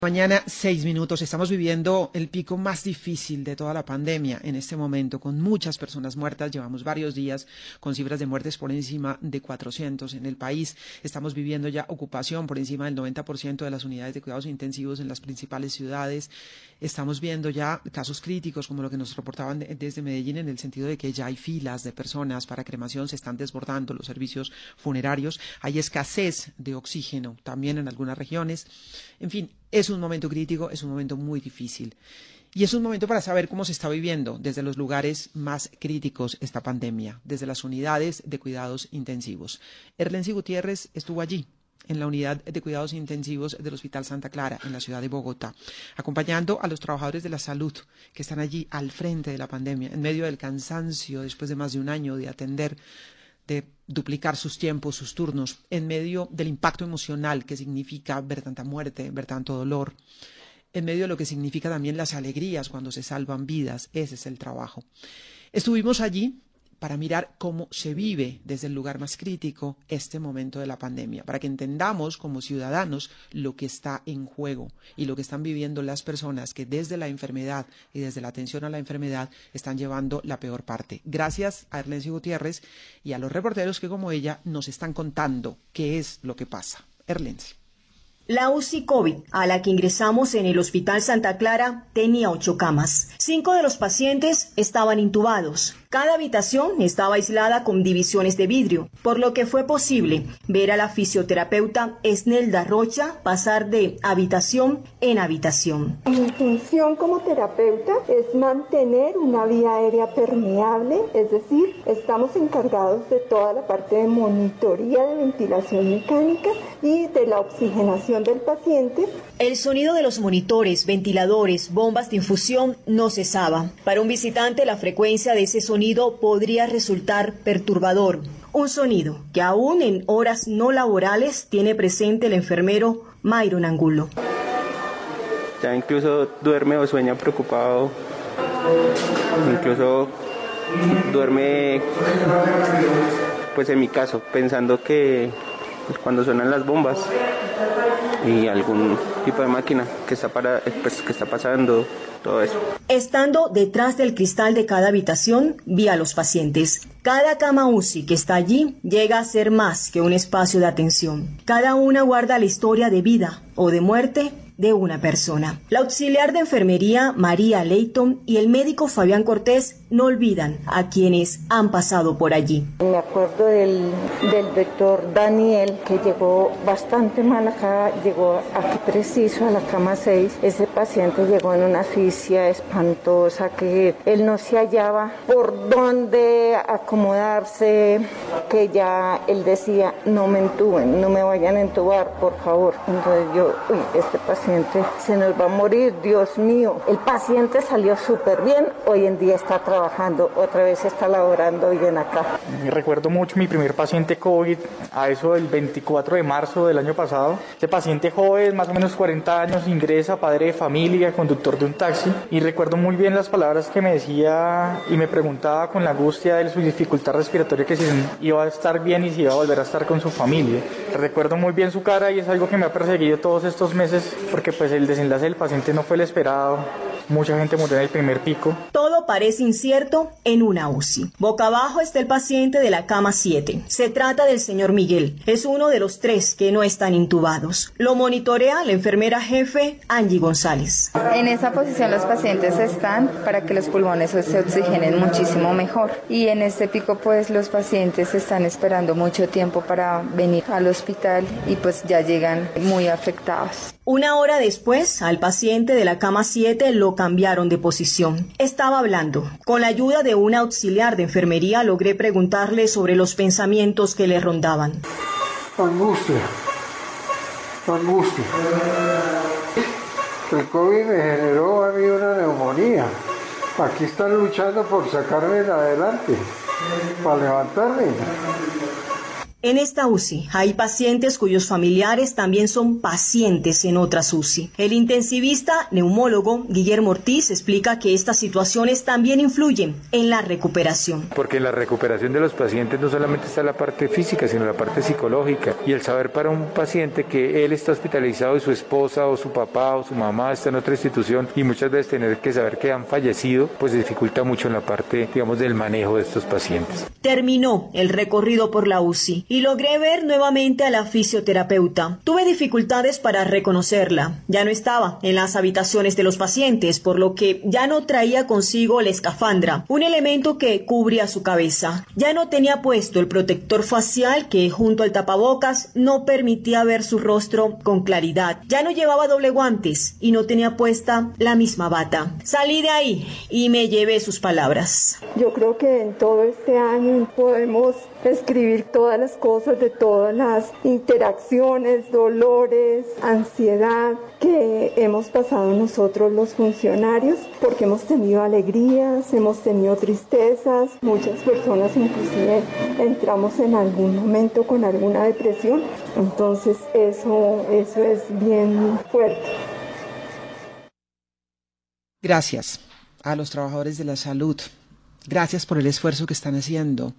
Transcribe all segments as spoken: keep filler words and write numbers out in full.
Mañana, seis minutos. Estamos viviendo el pico más difícil de toda la pandemia en este momento, con muchas personas muertas. Llevamos varios días con cifras de muertes por encima de cuatrocientos en el país. Estamos viviendo ya ocupación por encima del noventa por ciento de las unidades de cuidados intensivos en las principales ciudades. Estamos viendo ya casos críticos, como lo que nos reportaban de, desde Medellín, en el sentido de que ya hay filas de personas para cremación, se están desbordando los servicios funerarios. Hay escasez de oxígeno también en algunas regiones. En fin, es un momento crítico, es un momento muy difícil. Y es un momento para saber cómo se está viviendo desde los lugares más críticos esta pandemia, desde las unidades de cuidados intensivos. Erlency Gutiérrez estuvo allí, en la unidad de cuidados intensivos del Hospital Santa Clara, en la ciudad de Bogotá, acompañando a los trabajadores de la salud que están allí al frente de la pandemia, en medio del cansancio después de más de un año de atender, de duplicar sus tiempos, sus turnos, en medio del impacto emocional que significa ver tanta muerte, ver tanto dolor, en medio de lo que significa también las alegrías cuando se salvan vidas. Ese es el trabajo. Estuvimos allí para mirar cómo se vive desde el lugar más crítico este momento de la pandemia, para que entendamos como ciudadanos lo que está en juego y lo que están viviendo las personas que desde la enfermedad y desde la atención a la enfermedad están llevando la peor parte. Gracias a Erlency Gutiérrez y a los reporteros que, como ella, nos están contando qué es lo que pasa. Erlency. La U C I COVID, a la que ingresamos en el Hospital Santa Clara, tenía ocho camas. Cinco de los pacientes estaban intubados. Cada habitación estaba aislada con divisiones de vidrio, por lo que fue posible ver a la fisioterapeuta Esnelda Rocha pasar de habitación en habitación. Mi función como terapeuta es mantener una vía aérea permeable, es decir, estamos encargados de toda la parte de monitoría de ventilación mecánica y de la oxigenación del paciente. El sonido de los monitores, ventiladores, bombas de infusión no cesaba. Para un visitante, la frecuencia de ese sonido podría resultar perturbador. Un sonido que aún en horas no laborales tiene presente el enfermero Myron Angulo. Ya incluso duerme o sueña preocupado, incluso duerme, pues en mi caso, pensando que cuando suenan las bombas y algún tipo de máquina que está para, pues, que está pasando, todo eso. Estando detrás del cristal de cada habitación, vi a los pacientes. Cada cama U C I que está allí llega a ser más que un espacio de atención. Cada una guarda la historia de vida o de muerte de una persona. La auxiliar de enfermería María Leighton y el médico Fabián Cortés no olvidan a quienes han pasado por allí. Me acuerdo del, del doctor Daniel, que llegó bastante mal acá, llegó aquí preciso a la cama seis. Ese paciente llegó en una asfixia espantosa, que él no se hallaba por dónde acomodarse, que ya él decía, no me entuben, no me vayan a entubar, por favor. Entonces yo, uy, este paciente se nos va a morir, Dios mío. El paciente salió súper bien, hoy en día está trabajando, otra vez está laborando bien acá. Recuerdo mucho mi primer paciente COVID, a eso del veinticuatro de marzo del año pasado. Este paciente joven, más o menos cuarenta años, ingresa, padre de familia, conductor de un taxi, y recuerdo muy bien las palabras que me decía y me preguntaba con la angustia de su dificultad respiratoria, que si iba a estar bien y si iba a volver a estar con su familia. Recuerdo muy bien su cara y es algo que me ha perseguido todos estos meses, porque pues el desenlace del paciente no fue el esperado. Mucha gente murió en el primer pico. Todo parece incierto en una U C I. Boca abajo está el paciente de la cama siete. Se trata del señor Miguel. Es uno de los tres que no están intubados. Lo monitorea la enfermera jefe Angie González. En esa posición los pacientes están para que los pulmones se oxigenen muchísimo mejor. Y en este pico pues los pacientes están esperando mucho tiempo para venir al hospital y pues ya llegan muy afectados. Una hora después, al paciente de la cama siete lo cambiaron de posición. Estaba hablando. Con la ayuda de una auxiliar de enfermería logré preguntarle sobre los pensamientos que le rondaban. Angustia. Angustia. El COVID me generó a mí una neumonía. Aquí están luchando por sacarme adelante, para levantarme. En esta U C I hay pacientes cuyos familiares también son pacientes en otras U C I. El intensivista neumólogo Guillermo Ortiz explica que estas situaciones también influyen en la recuperación. Porque en la recuperación de los pacientes no solamente está la parte física, sino la parte psicológica. Y el saber para un paciente que él está hospitalizado y su esposa o su papá o su mamá está en otra institución y muchas veces tener que saber que han fallecido, pues dificulta mucho en la parte, digamos, del manejo de estos pacientes. Terminó el recorrido por la U C I y logré ver nuevamente a la fisioterapeuta. Tuve dificultades para reconocerla. Ya no estaba en las habitaciones de los pacientes, por lo que ya no traía consigo la escafandra, un elemento que cubría su cabeza. Ya no tenía puesto el protector facial que, junto al tapabocas, no permitía ver su rostro con claridad. Ya no llevaba doble guantes y no tenía puesta la misma bata. Salí de ahí y me llevé sus palabras. Yo creo que en todo este año podemos escribir todas las cosas de todas las interacciones, dolores, ansiedad que hemos pasado nosotros los funcionarios, porque hemos tenido alegrías, hemos tenido tristezas, muchas personas inclusive entramos en algún momento con alguna depresión, entonces eso, eso es bien fuerte. Gracias a los trabajadores de la salud. Gracias por el esfuerzo que están haciendo.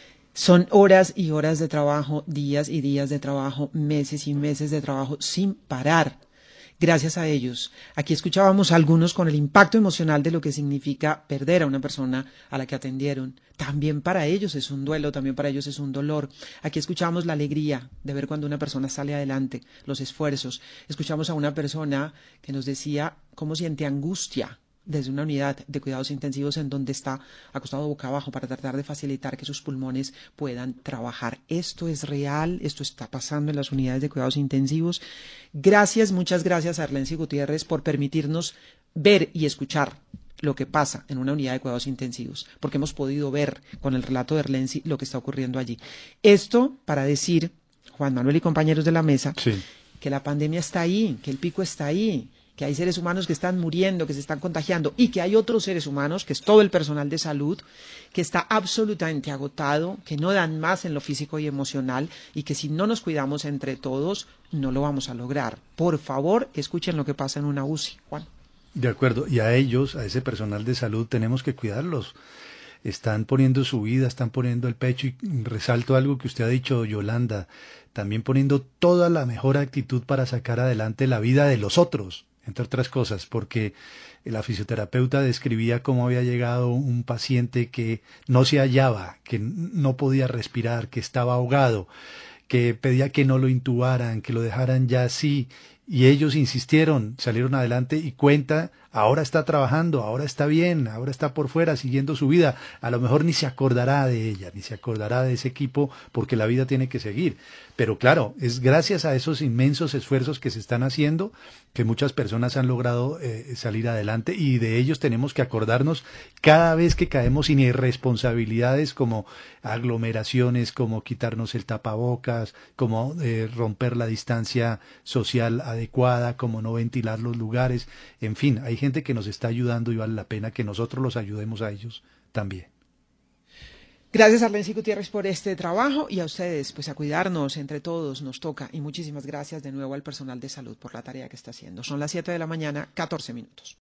Son horas y horas de trabajo, días y días de trabajo, meses y meses de trabajo sin parar. Gracias a ellos. Aquí escuchábamos a algunos con el impacto emocional de lo que significa perder a una persona a la que atendieron. También para ellos es un duelo, también para ellos es un dolor. Aquí escuchamos la alegría de ver cuando una persona sale adelante, los esfuerzos. Escuchamos a una persona que nos decía cómo siente angustia desde una unidad de cuidados intensivos en donde está acostado boca abajo para tratar de facilitar que sus pulmones puedan trabajar. Esto es real, esto está pasando en las unidades de cuidados intensivos. Gracias, muchas gracias a Erlensi Gutiérrez por permitirnos ver y escuchar lo que pasa en una unidad de cuidados intensivos, porque hemos podido ver con el relato de Erlensi lo que está ocurriendo allí. Esto para decir, Juan Manuel y compañeros de la mesa, sí, que la pandemia está ahí, que el pico está ahí, que hay seres humanos que están muriendo, que se están contagiando y que hay otros seres humanos, que es todo el personal de salud, que está absolutamente agotado, que no dan más en lo físico y emocional y que si no nos cuidamos entre todos no lo vamos a lograr. Por favor, escuchen lo que pasa en una U C I, Juan. De acuerdo, y a ellos, a ese personal de salud, tenemos que cuidarlos. Están poniendo su vida, están poniendo el pecho y resalto algo que usted ha dicho, Yolanda, también poniendo toda la mejor actitud para sacar adelante la vida de los otros. Entre otras cosas, porque la fisioterapeuta describía cómo había llegado un paciente que no se hallaba, que no podía respirar, que estaba ahogado, que pedía que no lo intubaran, que lo dejaran ya así, y ellos insistieron, salieron adelante y cuenta, ahora está trabajando, ahora está bien, ahora está por fuera siguiendo su vida, a lo mejor ni se acordará de ella, ni se acordará de ese equipo, porque la vida tiene que seguir. Pero claro, es gracias a esos inmensos esfuerzos que se están haciendo que muchas personas han logrado eh, salir adelante, y de ellos tenemos que acordarnos cada vez que caemos en irresponsabilidades como aglomeraciones, como quitarnos el tapabocas, como eh, romper la distancia social adecuada, como no ventilar los lugares. En fin, hay gente que nos está ayudando y vale la pena que nosotros los ayudemos a ellos también. Gracias a Erlensi Gutiérrez por este trabajo y a ustedes, pues a cuidarnos entre todos, nos toca. Y muchísimas gracias de nuevo al personal de salud por la tarea que está haciendo. Son las siete de la mañana, catorce minutos.